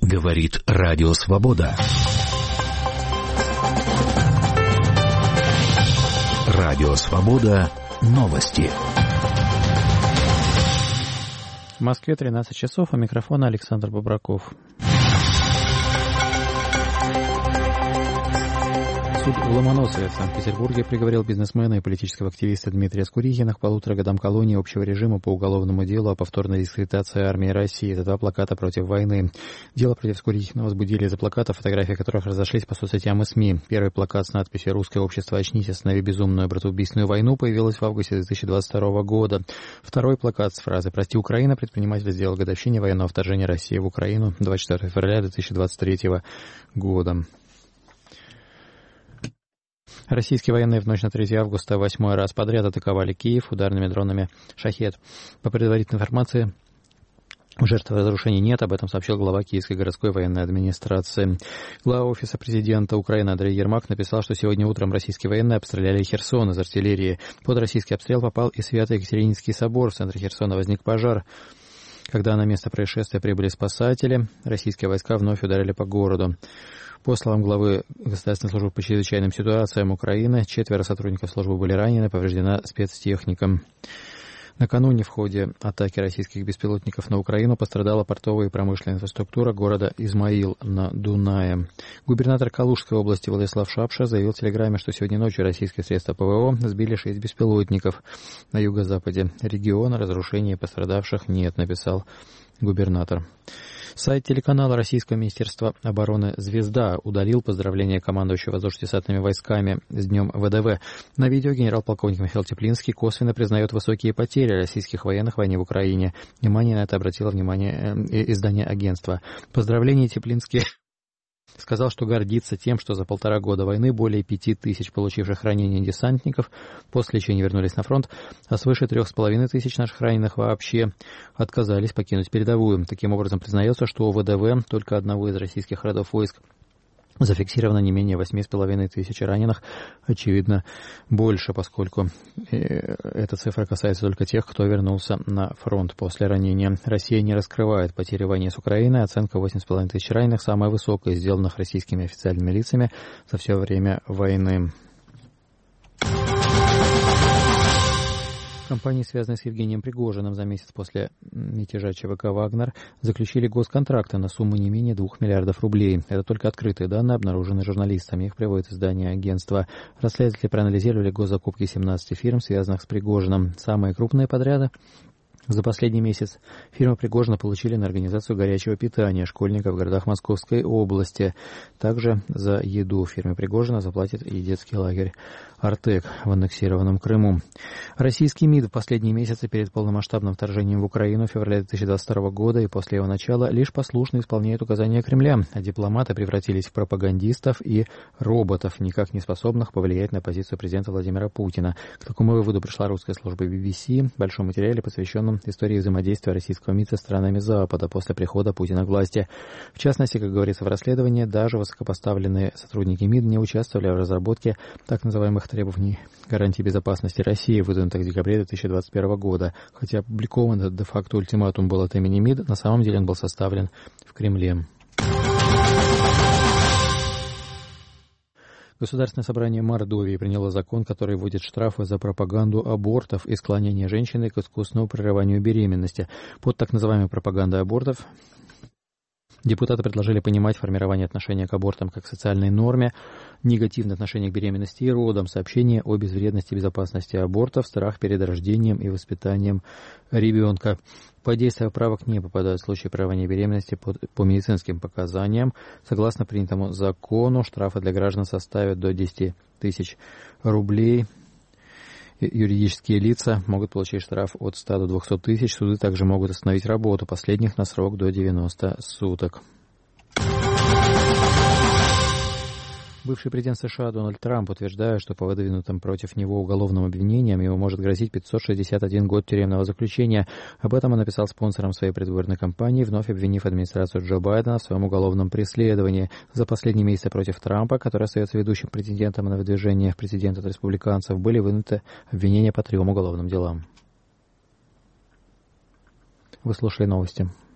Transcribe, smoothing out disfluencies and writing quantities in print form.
Говорит Радио Свобода. Радио Свобода. Новости. В Москве 13 часов, у микрофона Александр Бобраков. Суд в Ломоносове в Санкт-Петербурге приговорил бизнесмена и политического активиста Дмитрия Скурихина к 1,5 годам колонии общего режима по уголовному делу о повторной дискредитации армии России. Это 2 плаката против войны. Дело против Скурихина возбудили из-за плакатов, фотографии которых разошлись по соцсетям и СМИ. Первый плакат с надписью «Русское общество, очнись, останови безумную братоубийственную войну» появилась в августе 2022 года. Второй плакат с фразой «Прости, Украина» предприниматель сделал к годовщине военного вторжения России в Украину 24 февраля 2023 года. Российские военные в ночь на 3 августа 8-й раз подряд атаковали Киев ударными дронами «Шахед». По предварительной информации, жертв разрушений нет, об этом сообщил глава Киевской городской военной администрации. Глава Офиса президента Украины Андрей Ермак написал, что сегодня утром российские военные обстреляли Херсон из артиллерии. Под российский обстрел попал и Свято-Екатерининский собор. В центре Херсона возник пожар. Когда на место происшествия прибыли спасатели, российские войска вновь ударили по городу. По словам главы Государственной службы по чрезвычайным ситуациям Украины, 4 сотрудников службы были ранены, повреждена спецтехника. Накануне в ходе атаки российских беспилотников на Украину пострадала портовая и промышленная инфраструктура города Измаил на Дунае. Губернатор Калужской области Владислав Шапша заявил в Телеграме, что сегодня ночью российские средства ПВО сбили 6 беспилотников. На юго-западе региона разрушений и пострадавших нет, написал губернатор. Сайт телеканала Российского министерства обороны «Звезда» удалил поздравления командующего воздушно-десантными войсками с Днем ВДВ. На видео генерал-полковник Михаил Теплинский косвенно признает высокие потери российских военных в войне в Украине. Внимание на это обратило издание агентства. Поздравления Теплинский сказал, что гордится тем, что за 1,5 года войны более 5000 получивших ранения десантников после лечения вернулись на фронт, а свыше 3500 наших раненых вообще отказались покинуть передовую. Таким образом, признается, что у ВДВ только одного из российских родов войск зафиксировано не менее 8500 раненых, очевидно, больше, поскольку эта цифра касается только тех, кто вернулся на фронт после ранения. Россия не раскрывает потери в войне с Украиной. Оценка 8500 раненых самая высокая из сделанных российскими официальными лицами за все время войны. Компании, связанные с Евгением Пригожиным, за месяц после мятежа ЧВК «Вагнер» заключили госконтракты на сумму не менее 2 миллиардов рублей. Это только открытые данные, обнаруженные журналистами. Их приводит издание агентства. Расследователи проанализировали госзакупки 17 фирм, связанных с Пригожиным. Самые крупные подряды за последний месяц фирмы Пригожина получили на организацию горячего питания школьников в городах Московской области. Также за еду фирме Пригожина заплатит и детский лагерь «Артек» в аннексированном Крыму. Российский МИД в последние месяцы перед полномасштабным вторжением в Украину в феврале 2022 года и после его начала лишь послушно исполняет указания Кремля, а дипломаты превратились в пропагандистов и роботов, никак не способных повлиять на позицию президента Владимира Путина. К такому выводу пришла русская служба BBC в большом материале, посвященном истории взаимодействия российского МИД со странами Запада после прихода Путина к власти. В частности, как говорится в расследовании, даже высокопоставленные сотрудники МИД не участвовали в разработке так называемых требований гарантии безопасности России, выдвинутых в декабре 2021 года. Хотя опубликован де-факто ультиматум был от имени МИД, на самом деле он был составлен в Кремле. Государственное собрание Мордовии приняло закон, который вводит штрафы за пропаганду абортов и склонение женщины к искусственному прерыванию беременности. Под так называемой пропагандой абортов депутаты предложили понимать формирование отношения к абортам как к социальной норме, негативное отношение к беременности и родам, сообщение о безвредности и безопасности абортов, страх перед рождением и воспитанием ребенка. Под действие правок не попадают случаи прерывания беременности по медицинским показаниям. Согласно принятому закону, штрафы для граждан составят до 10 тысяч рублей. Юридические лица могут получить штраф от 100 до 200 тысяч. Суды также могут остановить работу последних на срок до 90 суток. Бывший президент США Дональд Трамп утверждает, что по выдвинутым против него уголовным обвинениям ему может грозить 561 год тюремного заключения. Об этом он написал спонсорам своей предвыборной кампании, вновь обвинив администрацию Джо Байдена в своем уголовном преследовании. За последние месяцы против Трампа, который остается ведущим претендентом на выдвижение в президенты от республиканцев, были вынуты обвинения по 3 уголовным делам. Вы слушали новости.